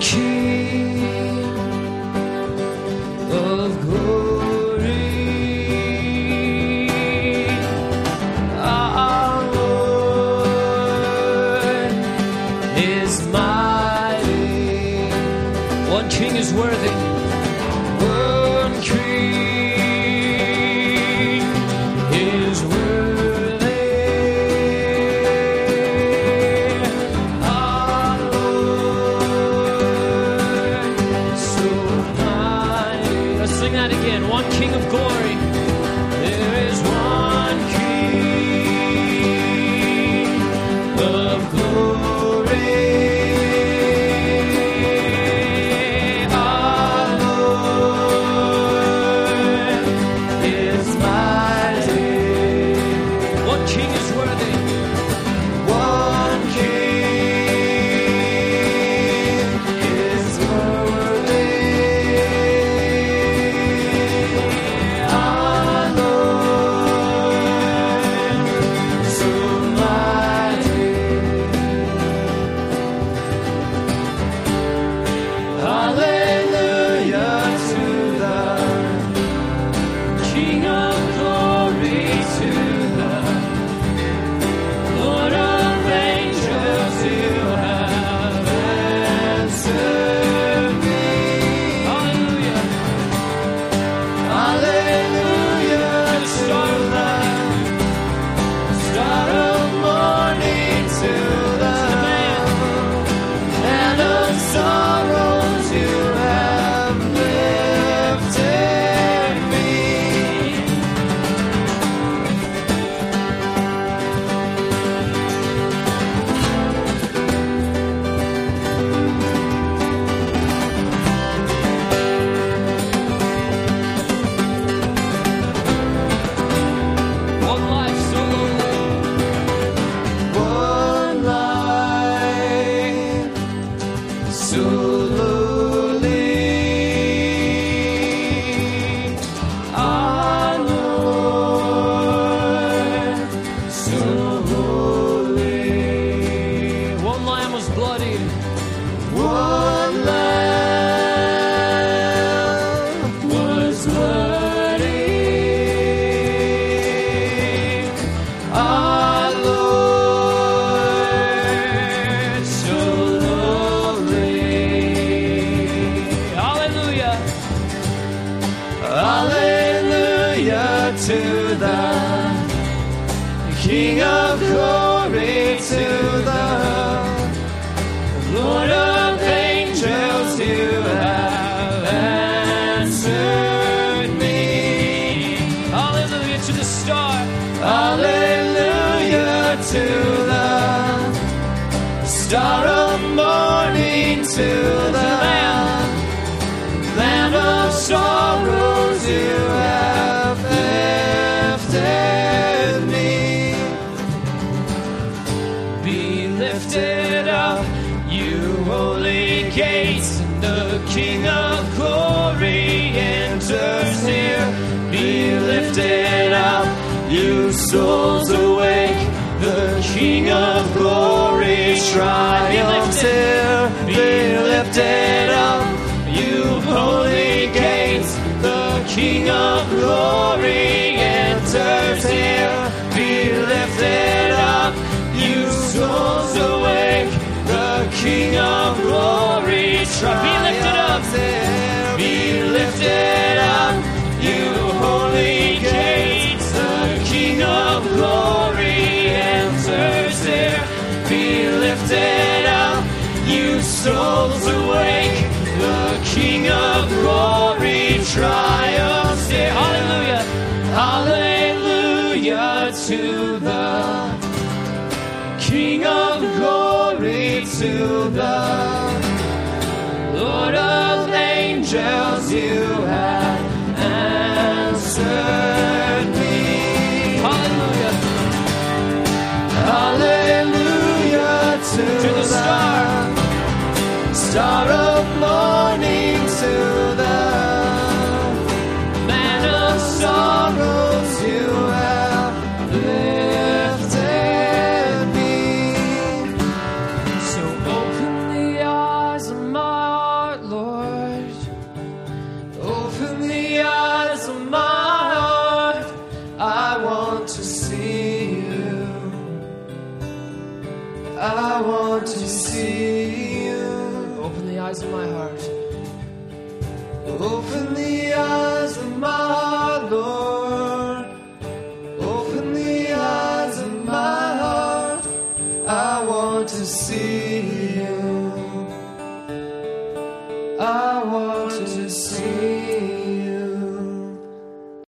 King of glory, our Lord is mighty. One King is worthy. One King is worthy. Our Lord, so mighty. Let's sing that again. One King of glory. There is one King of glory. Our Lord is mighty. One King is worthy. One King is worthy. Our Lord, so mighty. Hallelujah to the King of glory, to the Lord of angels, you have answered me. Hallelujah. Hallelujah to the star of morning, to the land of sorrows, you have lifted me. One life so lonely. One life so lowly. Our Lord, so holy. One lamb was bloodied. One lamb was bloodied. Our Lord, so lowly. Hallelujah. Hallelujah to the King of glory, to the Lord of angels, you have answered me. Hallelujah to the star. Hallelujah to the star of morning, to the land of sorrows, you have lifted me. Be lifted up, you holy gates, and the King of glory enters here. Be lifted up, you souls awake, the King of glory triumphs here. Be lifted up, you holy gates, the King of glory enters here. Be lifted up, you souls awake, the King of glory triumphs here. Be lifted up, you holy gates, the King of glory enters here. Be lifted up, you souls awake, the King of glory triumphs here. Hallelujah. Hallelujah to the King of glory, to the Lord of angels, you have answered me. Hallelujah. Hallelujah to the star of morning, to the man of sorrows, you have lifted me. So open the eyes of my want to see you. I want to see you. Open the eyes of my heart. Open the eyes of my heart, Lord. Open the eyes of my heart. I want to see